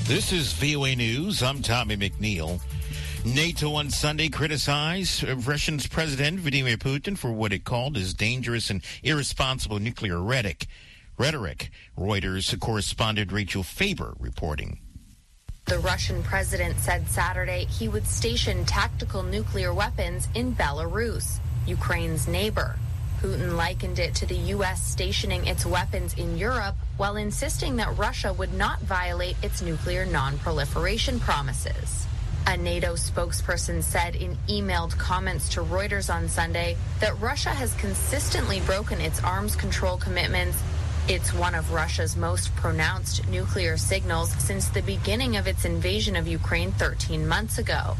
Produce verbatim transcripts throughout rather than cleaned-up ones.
This is V O A News. I'm Tommy McNeil. NATO on Sunday criticized Russia's President Vladimir Putin for what it called his dangerous and irresponsible nuclear rhetoric. Rhetoric. Reuters correspondent Rachel Faber reporting. The Russian president said Saturday he would station tactical nuclear weapons in Belarus, Ukraine's neighbor. Putin likened it to the U S stationing its weapons in Europe while insisting that Russia would not violate its nuclear non-proliferation promises. A NATO spokesperson said in emailed comments to Reuters on Sunday that Russia has consistently broken its arms control commitments. It's one of Russia's most pronounced nuclear signals since the beginning of its invasion of Ukraine thirteen months ago.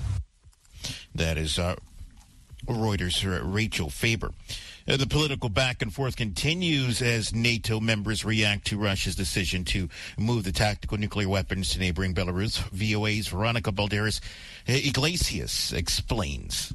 That is uh, Reuters' uh, Rachel Faber. Uh, the political back and forth continues as NATO members react to Russia's decision to move the tactical nuclear weapons to neighboring Belarus. V O A's Veronica Balderas Iglesias explains.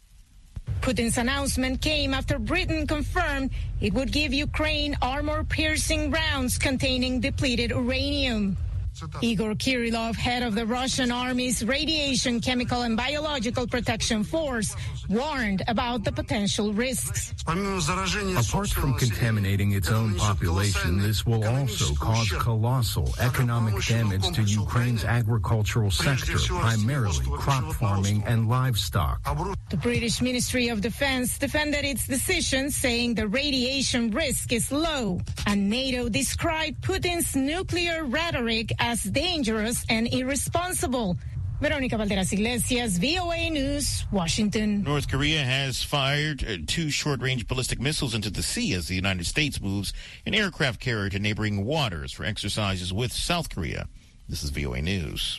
Putin's announcement came after Britain confirmed it would give Ukraine armor-piercing rounds containing depleted uranium. Igor Kirillov, head of the Russian Army's Radiation, Chemical and Biological Protection Force, warned about the potential risks. Apart from contaminating its own population, this will also cause colossal economic damage to Ukraine's agricultural sector, primarily crop farming and livestock. The British Ministry of Defense defended its decision, saying the radiation risk is low. And NATO described Putin's nuclear rhetoric as dangerous and irresponsible. Veronica Valderas Iglesias, V O A News, Washington. North Korea has fired uh, two short-range ballistic missiles into the sea as the United States moves an aircraft carrier to neighboring waters for exercises with South Korea. This is V O A News.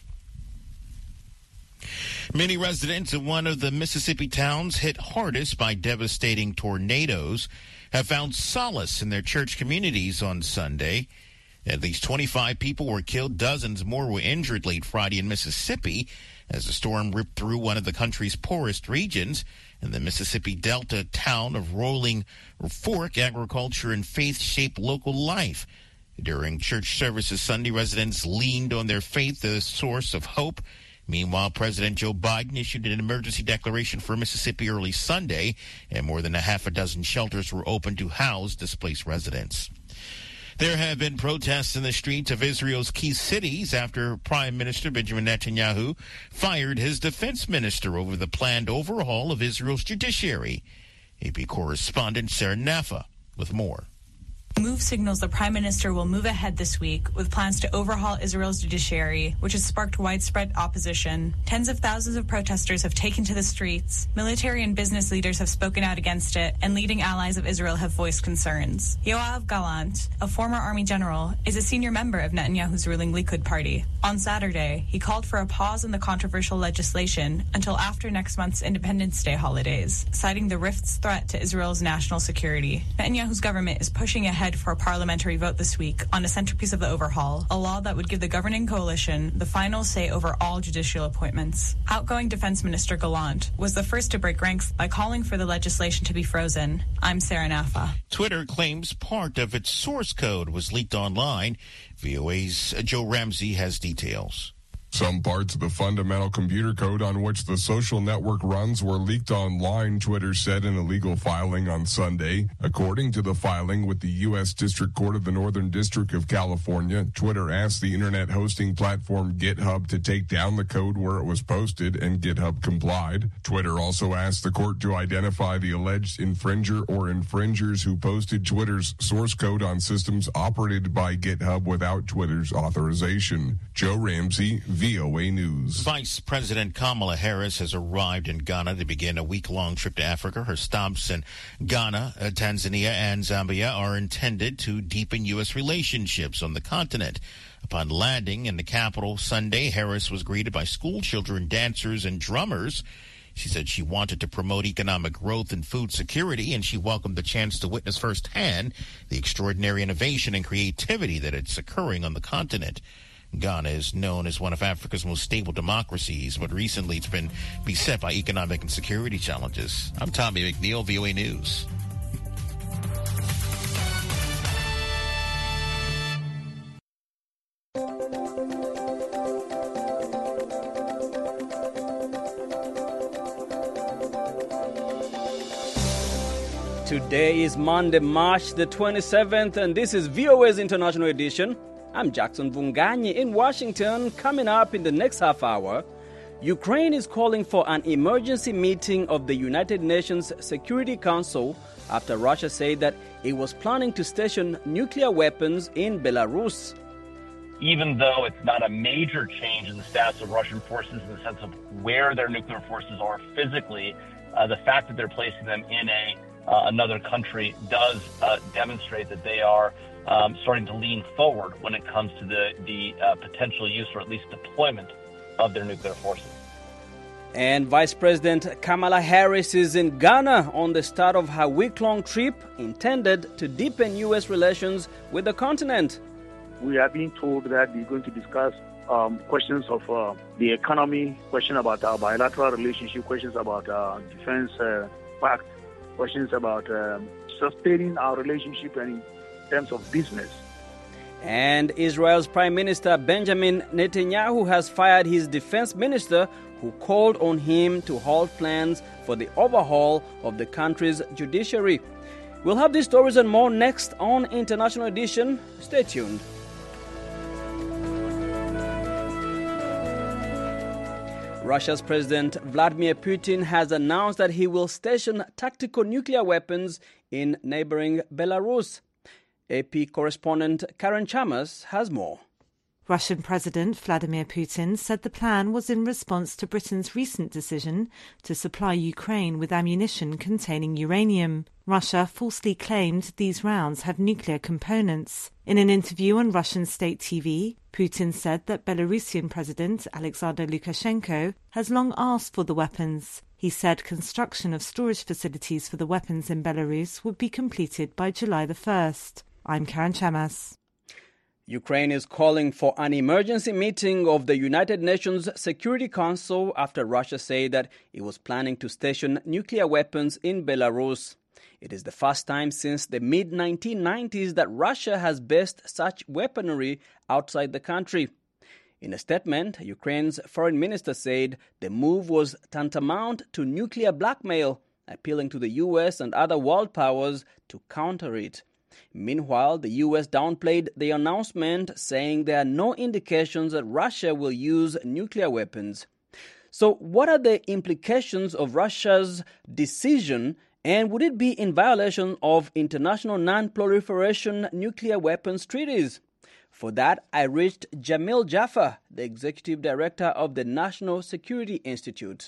Many residents of one of the Mississippi towns hit hardest by devastating tornadoes have found solace in their church communities on Sunday. At least twenty-five people were killed. Dozens more were injured late Friday in Mississippi as the storm ripped through one of the country's poorest regions. In the Mississippi Delta town of Rolling Fork, agriculture and faith shaped local life. During church services Sunday, residents leaned on their faith as a source of hope. Meanwhile, President Joe Biden issued an emergency declaration for Mississippi early Sunday, and more than a half a dozen shelters were open to house displaced residents. There have been protests in the streets of Israel's key cities after Prime Minister Benjamin Netanyahu fired his defense minister over the planned overhaul of Israel's judiciary. A P correspondent Sarah Naffa with more. The move signals the prime minister will move ahead this week with plans to overhaul Israel's judiciary, which has sparked widespread opposition. Tens of thousands of protesters have taken to the streets. Military and business leaders have spoken out against it, and leading allies of Israel have voiced concerns. Yoav Gallant, a former army general, is a senior member of Netanyahu's ruling Likud party. On Saturday, he called for a pause in the controversial legislation until after next month's Independence Day holidays, citing the rift's threat to Israel's national security. Netanyahu's government is pushing ahead for a parliamentary vote this week on a centerpiece of the overhaul, a law that would give the governing coalition the final say over all judicial appointments. Outgoing Defense Minister Gallant was the first to break ranks by calling for the legislation to be frozen. I'm Sarah Naffa. Twitter claims part of its source code was leaked online. V O A's Joe Ramsey has details. Some parts of the fundamental computer code on which the social network runs were leaked online, Twitter said in a legal filing on Sunday. According to the filing with the U S District Court of the Northern District of California, Twitter asked the internet hosting platform GitHub to take down the code where it was posted, and GitHub complied. Twitter also asked the court to identify the alleged infringer or infringers who posted Twitter's source code on systems operated by GitHub without Twitter's authorization. Joe Ramsey, V O A News. Vice President Kamala Harris has arrived in Ghana to begin a week-long trip to Africa. Her stops in Ghana, uh, Tanzania, and Zambia are intended to deepen U S relationships on the continent. Upon landing in the capital Sunday, Harris was greeted by school children, dancers, and drummers. She said she wanted to promote economic growth and food security, and she welcomed the chance to witness firsthand the extraordinary innovation and creativity that is occurring on the continent. Ghana is known as one of Africa's most stable democracies, but recently it's been beset by economic and security challenges. I'm Tommy McNeil, V O A News. Today is Monday, March the twenty-seventh, and this is V O A's International Edition. I'm Jackson Vunganyi in Washington. Coming up in the next half hour, Ukraine is calling for an emergency meeting of the United Nations Security Council after Russia said that it was planning to station nuclear weapons in Belarus. Even though it's not a major change in the status of Russian forces in the sense of where their nuclear forces are physically, uh, the fact that they're placing them in a uh, another country does uh, demonstrate that they are um, starting to lean forward when it comes to the, the uh, potential use or at least deployment of their nuclear forces. And Vice President Kamala Harris is in Ghana on the start of her week-long trip intended to deepen U S relations with the continent. We are being told that we're going to discuss um, questions of uh, the economy, questions about our bilateral relationship, questions about our defense uh, pact, questions about um, sustaining our relationship and in terms of business. And Israel's Prime Minister Benjamin Netanyahu has fired his defense minister who called on him to halt plans for the overhaul of the country's judiciary. We'll have these stories and more next on International Edition. Stay tuned. Russia's President Vladimir Putin has announced that he will station tactical nuclear weapons in neighboring Belarus. A P correspondent Karen Chamas has more. Russian President Vladimir Putin said the plan was in response to Britain's recent decision to supply Ukraine with ammunition containing uranium. Russia falsely claimed these rounds have nuclear components. In an interview on Russian state T V, Putin said that Belarusian President Alexander Lukashenko has long asked for the weapons. He said construction of storage facilities for the weapons in Belarus would be completed by July the first. I'm Karen Chamas. Ukraine is calling for an emergency meeting of the United Nations Security Council after Russia said that it was planning to station nuclear weapons in Belarus. It is the first time since the mid nineteen nineties that Russia has based such weaponry outside the country. In a statement, Ukraine's foreign minister said the move was tantamount to nuclear blackmail, appealing to the U S and other world powers to counter it. Meanwhile, the U S downplayed the announcement, saying there are no indications that Russia will use nuclear weapons. So what are the implications of Russia's decision, and would it be in violation of international non-proliferation nuclear weapons treaties? For that, I reached Jamil Jaffer, the executive director of the National Security Institute.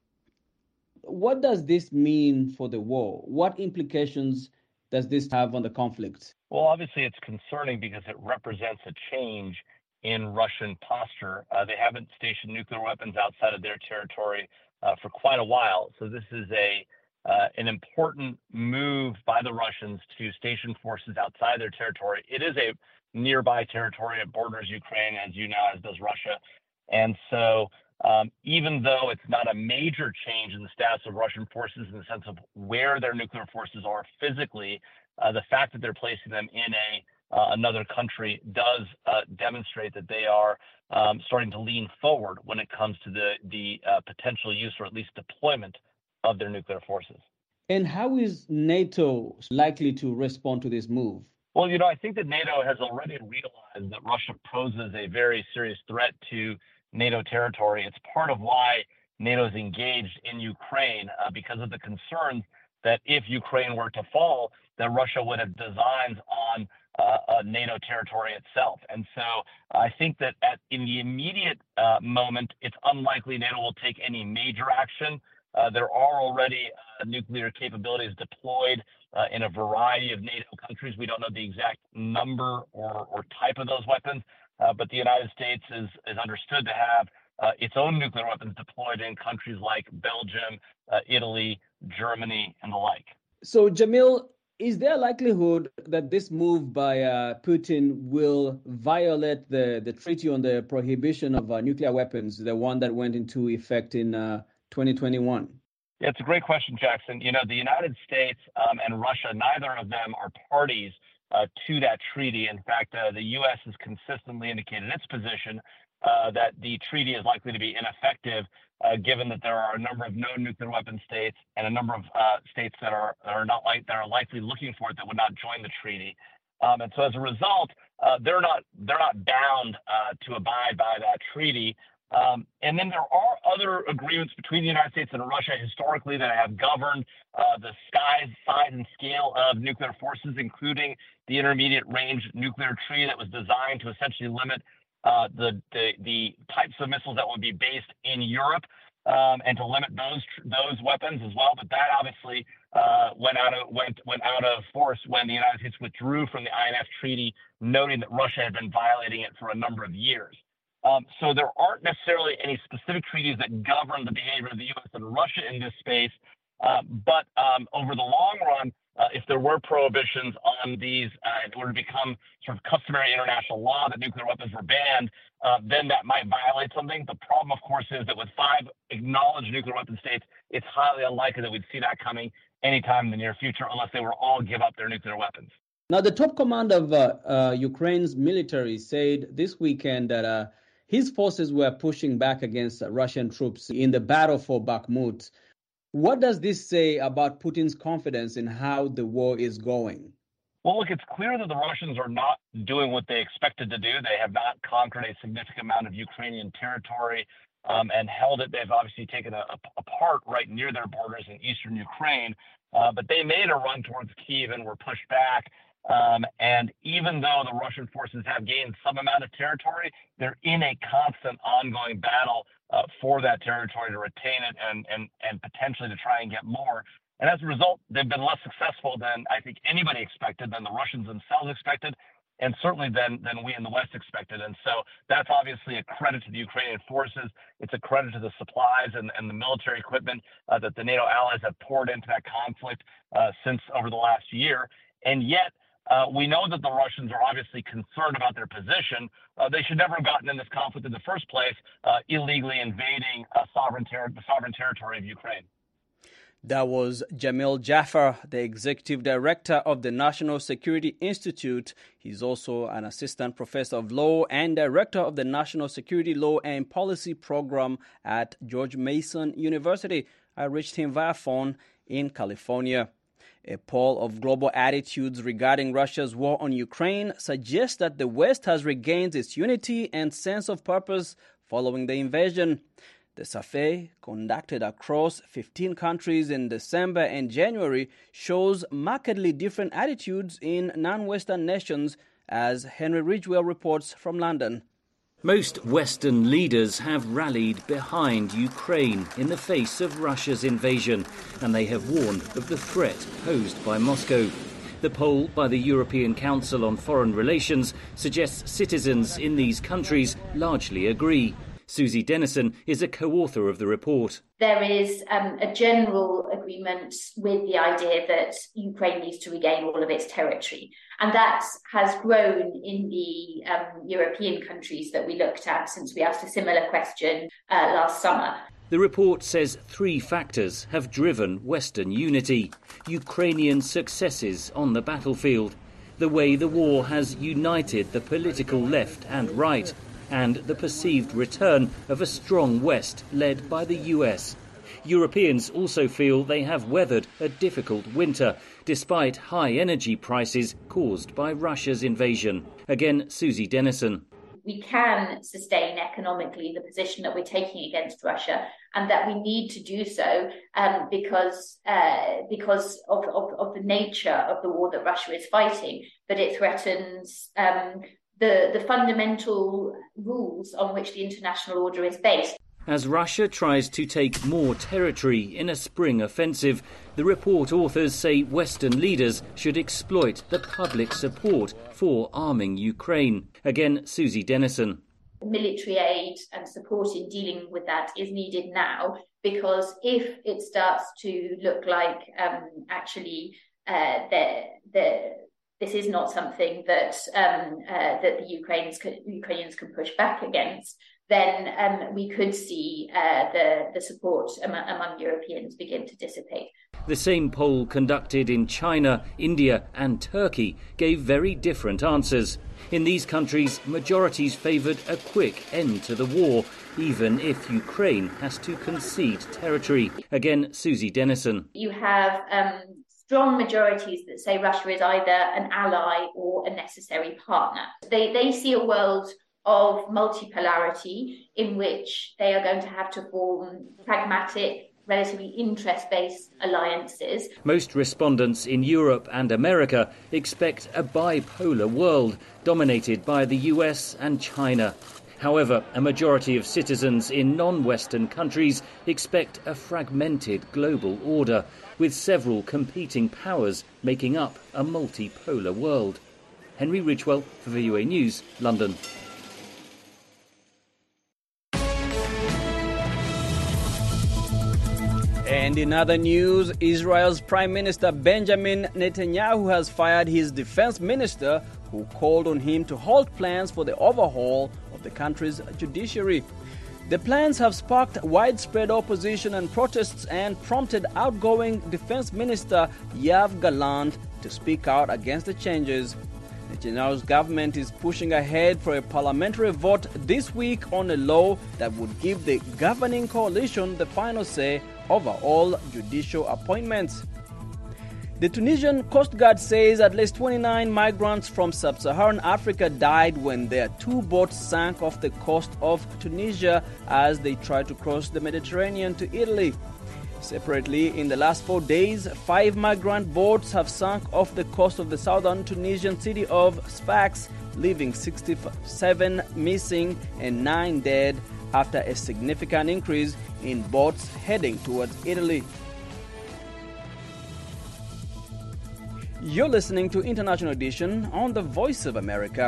What does this mean for the war? What implications does this have on the conflict? Well, obviously it's concerning because it represents a change in Russian posture. Uh, they haven't stationed nuclear weapons outside of their territory uh, for quite a while. So this is a uh, an important move by the Russians to station forces outside their territory. It is a nearby territory. It borders Ukraine, as you know, as does Russia. And so Um, even though it's not a major change in the status of Russian forces in the sense of where their nuclear forces are physically, uh, the fact that they're placing them in a uh, another country does uh, demonstrate that they are um, starting to lean forward when it comes to the, the uh, potential use or at least deployment of their nuclear forces. And how is NATO likely to respond to this move? Well, you know, I think that NATO has already realized that Russia poses a very serious threat to NATO territory. It's part of why NATO is engaged in Ukraine uh, because of the concerns that if Ukraine were to fall, that Russia would have designs on uh, uh, NATO territory itself. And so I think that at, in the immediate uh, moment, it's unlikely NATO will take any major action. Uh, there are already uh, nuclear capabilities deployed uh, in a variety of NATO countries. We don't know the exact number or, or type of those weapons. Uh, but the United States is, is understood to have uh, its own nuclear weapons deployed in countries like Belgium, uh, Italy, Germany, and the like. So, Jamil, is there a likelihood that this move by uh, Putin will violate the, the treaty on the prohibition of uh, nuclear weapons, the one that went into effect in uh, twenty twenty-one? Yeah, it's a great question, Jackson. You know, the United States um, and Russia, neither of them are parties uh, to that treaty. In fact, uh, the U S has consistently indicated its position uh, that the treaty is likely to be ineffective, uh, given that there are a number of no nuclear weapon states and a number of uh, states that are are not like that are likely looking for it that would not join the treaty. Um, and so, as a result, uh, they're not they're not bound uh, to abide by that treaty. Um, and then there are other agreements between the United States and Russia historically that have governed uh, the size, size and scale of nuclear forces, including the Intermediate Range Nuclear Treaty that was designed to essentially limit uh, the, the the types of missiles that would be based in Europe um, and to limit those those weapons as well. But that obviously uh, went out of went went out of force when the United States withdrew from the I N F Treaty, noting that Russia had been violating it for a number of years. Um, so there aren't necessarily any specific treaties that govern the behavior of the U S and Russia in this space. Uh, but um, over the long run, uh, if there were prohibitions on these, uh, it were to become sort of customary international law that nuclear weapons were banned, uh, then that might violate something. The problem, of course, is that with five acknowledged nuclear weapon states, it's highly unlikely that we'd see that coming anytime in the near future unless they were all give up their nuclear weapons. Now, the top command of uh, uh, Ukraine's military said this weekend that uh, his forces were pushing back against Russian troops in the battle for Bakhmut. What does this say about Putin's confidence in how the war is going? Well, look, it's clear that the Russians are not doing what they expected to do. They have not conquered a significant amount of Ukrainian territory um, and held it. They've obviously taken a, a, a part right near their borders in eastern Ukraine, uh, but they made a run towards Kyiv and were pushed back. Um, and even though the Russian forces have gained some amount of territory, they're in a constant ongoing battle uh, for that territory to retain it and, and, and potentially to try and get more. And as a result, they've been less successful than I think anybody expected, than the Russians themselves expected, and certainly than, than we in the West expected. And so that's obviously a credit to the Ukrainian forces. It's a credit to the supplies and, and the military equipment uh, that the NATO allies have poured into that conflict uh, since over the last year. And yet, Uh, we know that the Russians are obviously concerned about their position. Uh, they should never have gotten in this conflict in the first place, uh, illegally invading uh, sovereign ter- the sovereign territory of Ukraine. That was Jamil Jaffer, the executive director of the National Security Institute. He's also an assistant professor of law and director of the National Security Law and Policy Program at George Mason University. I reached him via phone in California. A poll of global attitudes regarding Russia's war on Ukraine suggests that the West has regained its unity and sense of purpose following the invasion. The survey, conducted across fifteen countries in December and January, shows markedly different attitudes in non-Western nations, as Henry Ridgwell reports from London. Most Western leaders have rallied behind Ukraine in the face of Russia's invasion, and they have warned of the threat posed by Moscow. The poll by the European Council on Foreign Relations suggests citizens in these countries largely agree. Susie Dennison is a co-author of the report. There is um, a general agreement with the idea that Ukraine needs to regain all of its territory. And that has grown in the um, European countries that we looked at since we asked a similar question uh, last summer. The report says three factors have driven Western unity: Ukrainian successes on the battlefield, the way the war has united the political left and right, and the perceived return of a strong West led by the U S. Europeans also feel they have weathered a difficult winter, despite high energy prices caused by Russia's invasion. Again, Susie Dennison. We can sustain economically the position that we're taking against Russia, and that we need to do so um, because uh, because of, of, of the nature of the war that Russia is fighting, that it threatens um, the, the fundamental rules on which the international order is based. As Russia tries to take more territory in a spring offensive, the report authors say Western leaders should exploit the public support for arming Ukraine. Again, Susie Dennison. Military aid and support in dealing with that is needed now, because if it starts to look like um, actually uh, the the this is not something that um, uh, that the Ukrainians can, Ukrainians can push back against, then um, we could see uh, the, the support among, among Europeans begin to dissipate. The same poll conducted in China, India and Turkey gave very different answers. In these countries, majorities favoured a quick end to the war, even if Ukraine has to concede territory. Again, Susie Dennison. You have um, strong majorities that say Russia is either an ally or a necessary partner. They, they see a world of multipolarity in which they are going to have to form pragmatic, relatively interest-based alliances. Most respondents in Europe and America expect a bipolar world dominated by the U S and China. However, a majority of citizens in non-Western countries expect a fragmented global order, with several competing powers making up a multipolar world. Henry Ridgwell for V O A News, London. And in other news, Israel's Prime Minister Benjamin Netanyahu has fired his defense minister, who called on him to halt plans for the overhaul of the country's judiciary. The plans have sparked widespread opposition and protests and prompted outgoing Defense Minister Yoav Gallant to speak out against the changes. Netanyahu's government is pushing ahead for a parliamentary vote this week on a law that would give the governing coalition the final say over all judicial appointments. The Tunisian Coast Guard says at least twenty-nine migrants from sub-Saharan Africa died when their two boats sank off the coast of Tunisia as they tried to cross the Mediterranean to Italy. Separately, in the last four days, five migrant boats have sunk off the coast of the southern Tunisian city of Sfax, leaving sixty-seven missing and nine dead after a significant increase in boats heading towards Italy. You're listening to International Edition on the Voice of America.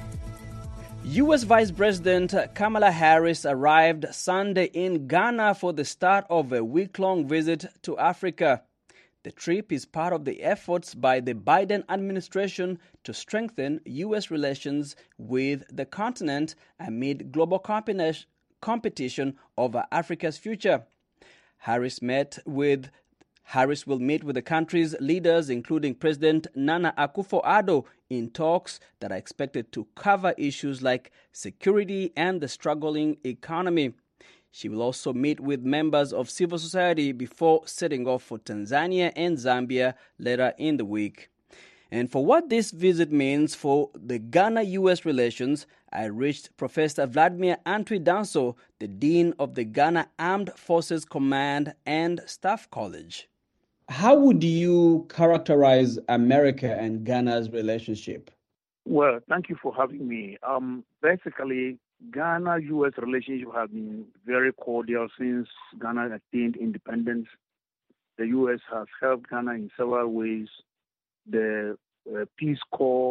U S Vice President Kamala Harris arrived Sunday in Ghana for the start of a week-long visit to Africa. The trip is part of the efforts by the Biden administration to strengthen U S relations with the continent amid global competition over Africa's future. Harris met with Harris will meet with the country's leaders, including President Nana Akufo-Addo, in talks that are expected to cover issues like security and the struggling economy. She will also meet with members of civil society before setting off for Tanzania and Zambia later in the week. And for what this visit means for the Ghana-U S relations, I reached Professor Vladimir Antwi-Danso, the Dean of the Ghana Armed Forces Command and Staff College. How would you characterize America and Ghana's relationship? Well, thank you for having me. Um, basically, Ghana-U S relationship have been very cordial since Ghana attained independence. The U S has helped Ghana in several ways. The uh, Peace Corps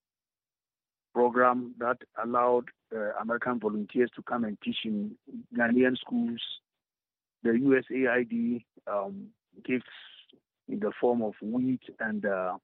program that allowed uh, American volunteers to come and teach in Ghanaian schools. The U S A I D um, gifts in the form of wheat and uh,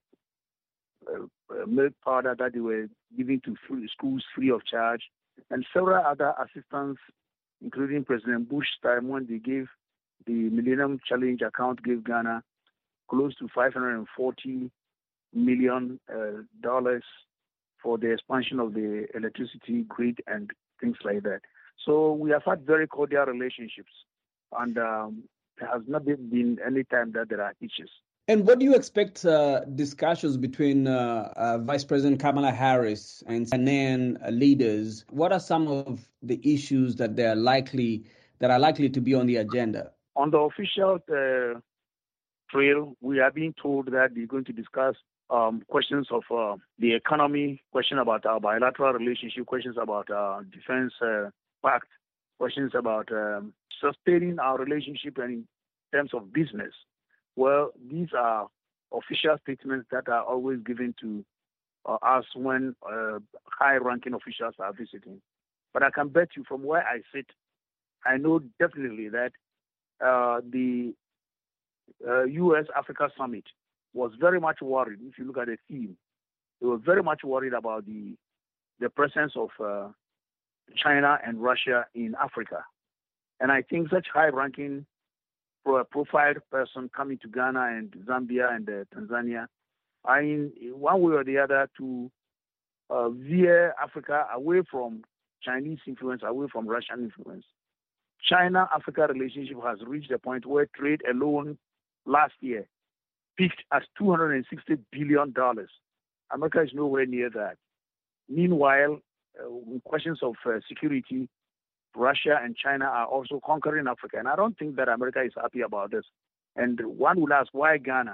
uh, milk powder that they were giving to free schools free of charge, and several other assistance, including President Bush's time when they gave the Millennium Challenge account, gave Ghana close to five hundred forty million dollars uh, for the expansion of the electricity grid and things like that. So we have had very cordial relationships, and um, there has not been any time that there are issues. And what do you expect uh, discussions between uh, uh, Vice President Kamala Harris and Ghanaian leaders? What are some of the issues that they are likely that are likely to be on the agenda? On the official uh, trail, we are being told that they're going to discuss um, questions of uh, the economy, question about our bilateral relationship, questions about our defense uh, pact, questions about um, sustaining our relationship and in terms of business. Well, these are official statements that are always given to uh, us when uh, high-ranking officials are visiting. But I can bet you from where I sit, I know definitely that uh, the uh, U S Africa Summit was very much worried. If you look at the theme, they were very much worried about the the presence of uh, China and Russia in Africa. And I think such high-ranking profiled person coming to Ghana and Zambia and uh, Tanzania are in one way or the other to uh, veer Africa away from Chinese influence, away from Russian influence. China-Africa relationship has reached a point where trade alone last year peaked at two hundred sixty billion dollars. America is nowhere near that. Meanwhile, uh, in questions of uh, security, Russia and China are also conquering Africa. And I don't think that America is happy about this. And one will ask, why Ghana?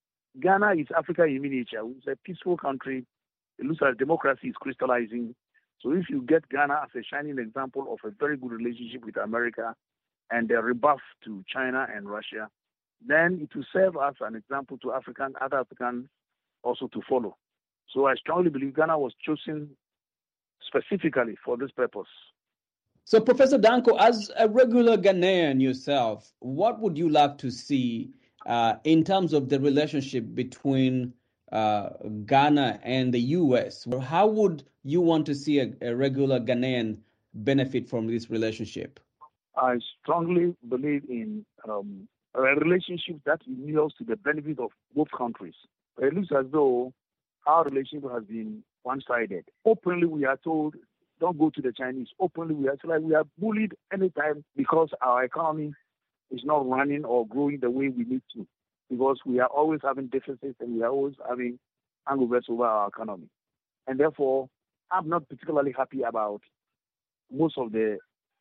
Ghana is Africa in miniature. It's a peaceful country. It looks like democracy is crystallizing. So if you get Ghana as a shining example of a very good relationship with America and a rebuff to China and Russia, then it will serve as an example to African, other Africans also to follow. So I strongly believe Ghana was chosen specifically for this purpose. So, Professor Danko, as a regular Ghanaian yourself, what would you like to see uh, in terms of the relationship between uh, Ghana and the U S? How would you want to see a, a regular Ghanaian benefit from this relationship? I strongly believe in um, a relationship that yields to the benefit of both countries. It looks as though our relationship has been one-sided. Openly, we are told, don't go to the Chinese. Openly, we are like we are bullied anytime because our economy is not running or growing the way we need to, because we are always having deficits and we are always having hangovers over our economy. And therefore, I'm not particularly happy about most of the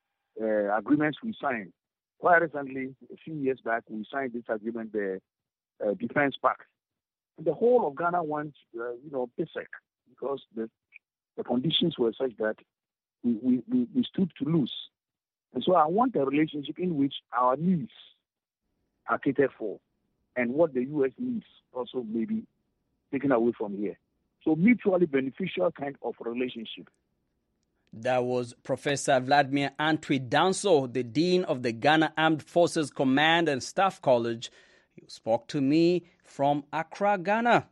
uh, agreements we signed. Quite recently, a few years back, we signed this agreement, the uh, Defense Pact. And the whole of Ghana went, uh, you know, basic, because the, the conditions were such that we, we, we, we stood to lose. And so I want a relationship in which our needs are catered for and what the U S needs also may be taken away from here. So mutually beneficial kind of relationship. That was Professor Vladimir Antwi Danso, the Dean of the Ghana Armed Forces Command and Staff College. He spoke to me from Accra, Ghana.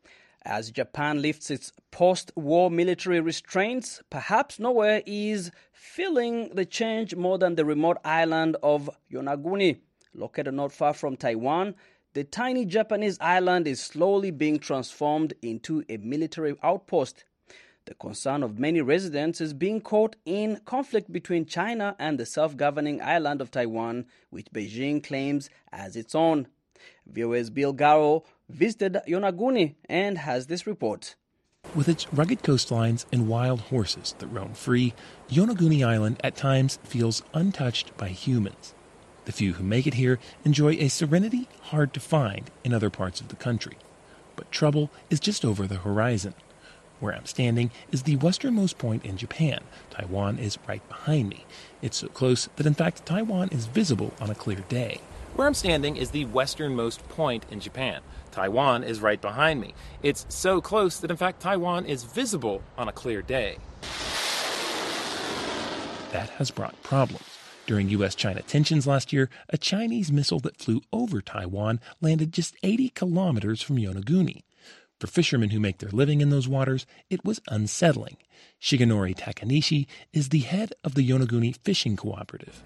As Japan lifts its post-war military restraints, perhaps nowhere is feeling the change more than the remote island of Yonaguni. Located not far from Taiwan, the tiny Japanese island is slowly being transformed into a military outpost. The concern of many residents is being caught in conflict between China and the self-governing island of Taiwan, which Beijing claims as its own. V O A's Bill Garrow visited Yonaguni and has this report. With its rugged coastlines and wild horses that roam free, Yonaguni Island at times feels untouched by humans. The few who make it here enjoy a serenity hard to find in other parts of the country. But trouble is just over the horizon. Where I'm standing is the westernmost point in Japan. Taiwan is right behind me. It's so close that in fact Taiwan is visible on a clear day. Where I'm standing is the westernmost point in Japan. Taiwan is right behind me. It's so close that in fact Taiwan is visible on a clear day. That has brought problems. During U S China tensions last year, a Chinese missile that flew over Taiwan landed just eighty kilometers from Yonaguni. For fishermen who make their living in those waters, it was unsettling. Shigenori Takanishi is the head of the Yonaguni Fishing Cooperative.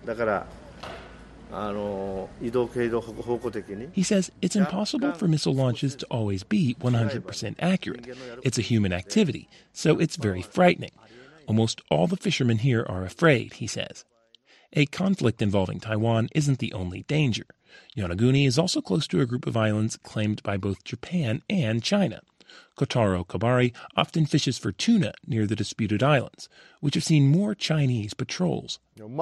He says it's impossible for missile launches to always be one hundred percent accurate. It's a human activity, so it's very frightening. Almost all the fishermen here are afraid, he says. A conflict involving Taiwan isn't the only danger. Yonaguni is also close to a group of islands claimed by both Japan and China. Kotaro Kabari often fishes for tuna near the disputed islands, which have seen more Chinese patrols.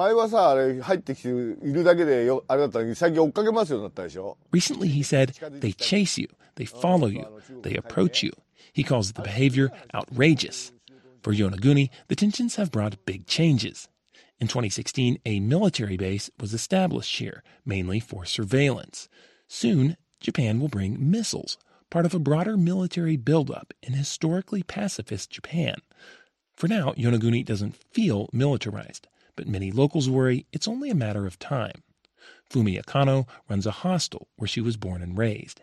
Recently, he said, they chase you, they follow you, they approach you. He calls the behavior outrageous. For Yonaguni, the tensions have brought big changes. In twenty sixteen, a military base was established here, mainly for surveillance. Soon, Japan will bring missiles, part of a broader military buildup in historically pacifist Japan. For now, Yonaguni doesn't feel militarized, but many locals worry it's only a matter of time. Fumi Akano runs a hostel where she was born and raised.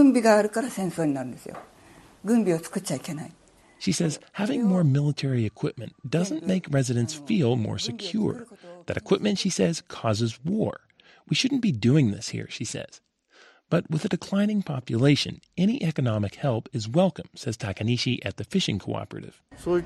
She says having more military equipment doesn't make residents feel more secure. That equipment, she says, causes war. We shouldn't be doing this here, she says. But with a declining population, any economic help is welcome, says Takanishi at the fishing cooperative.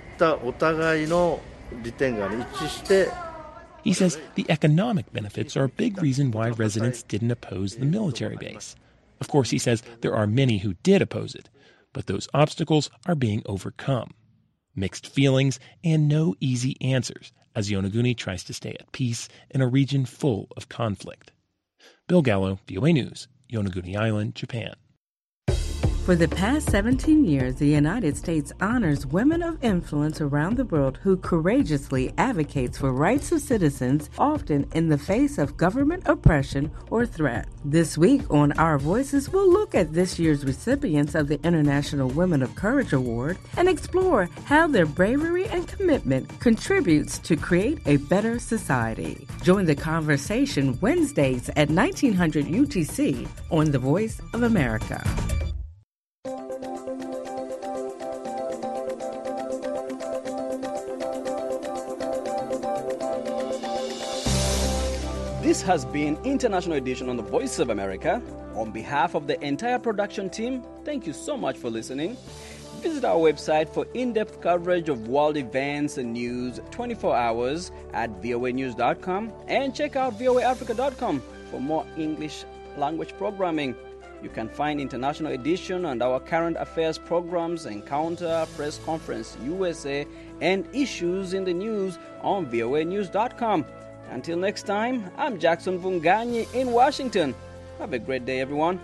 He says the economic benefits are a big reason why residents didn't oppose the military base. Of course, he says there are many who did oppose it, but those obstacles are being overcome. Mixed feelings and no easy answers as Yonaguni tries to stay at peace in a region full of conflict. Bill Gallo, V O A News, Yonaguni Island, Japan. For the past seventeen years, the United States honors women of influence around the world who courageously advocates for rights of citizens, often in the face of government oppression or threat. This week on Our Voices, we'll look at this year's recipients of the International Women of Courage Award and explore how their bravery and commitment contributes to create a better society. Join the conversation Wednesdays at nineteen hundred U T C on The Voice of America. This has been International Edition on the Voice of America. On behalf of the entire production team, thank you so much for listening. Visit our website for in-depth coverage of world events and news twenty-four hours at voa news dot com and check out voa africa dot com for more English language programming. You can find International Edition and our current affairs programs, Encounter, Press Conference U S A, and Issues in the News on voa news dot com. Until next time, I'm Jackson Vunganyi in Washington. Have a great day, everyone.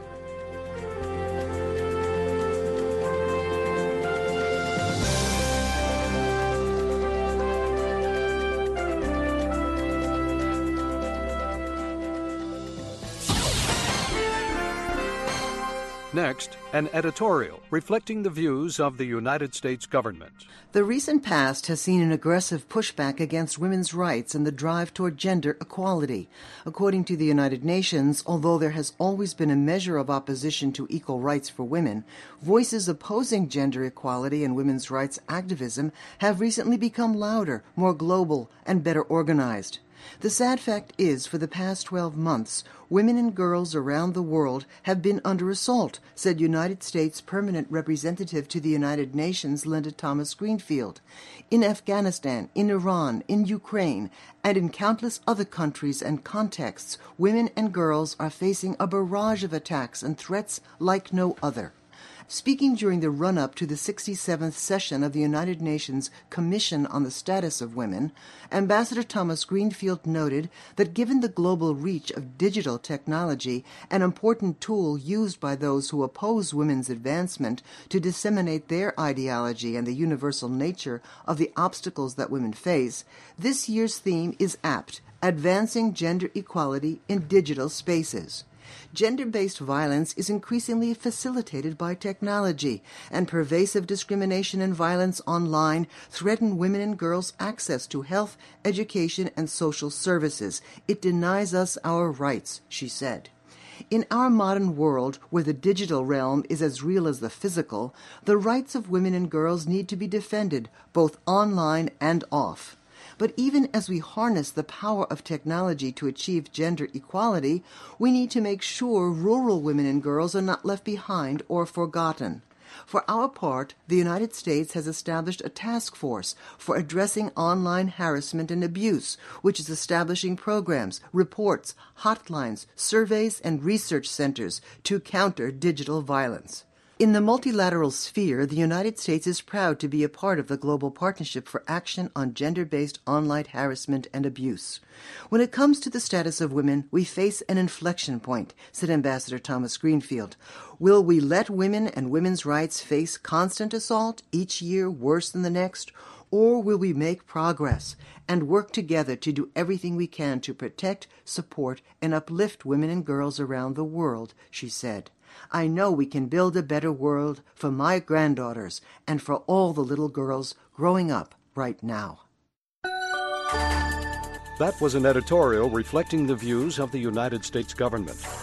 Next, an editorial reflecting the views of the United States government. The recent past has seen an aggressive pushback against women's rights and the drive toward gender equality. According to the United Nations, although there has always been a measure of opposition to equal rights for women, voices opposing gender equality and women's rights activism have recently become louder, more global, and better organized. The sad fact is, for the past twelve months, women and girls around the world have been under assault, said United States Permanent Representative to the United Nations Linda Thomas-Greenfield. In Afghanistan, in Iran, in Ukraine, and in countless other countries and contexts, women and girls are facing a barrage of attacks and threats like no other. Speaking during the run-up to the sixty-seventh session of the United Nations Commission on the Status of Women, Ambassador Thomas Greenfield noted that given the global reach of digital technology, an important tool used by those who oppose women's advancement to disseminate their ideology and the universal nature of the obstacles that women face, this year's theme is apt: advancing gender equality in digital spaces. Gender-based violence is increasingly facilitated by technology, and pervasive discrimination and violence online threaten women and girls' access to health, education, and social services. It denies us our rights, she said. In our modern world, where the digital realm is as real as the physical, the rights of women and girls need to be defended, both online and off. But even as we harness the power of technology to achieve gender equality, we need to make sure rural women and girls are not left behind or forgotten. For our part, the United States has established a task force for addressing online harassment and abuse, which is establishing programs, reports, hotlines, surveys, and research centers to counter digital violence. In the multilateral sphere, the United States is proud to be a part of the Global Partnership for Action on Gender-Based Online Harassment and Abuse. When it comes to the status of women, we face an inflection point, said Ambassador Thomas Greenfield. Will we let women and women's rights face constant assault, each year worse than the next? Or will we make progress and work together to do everything we can to protect, support, and uplift women and girls around the world, she said. I know we can build a better world for my granddaughters and for all the little girls growing up right now. That was an editorial reflecting the views of the United States government.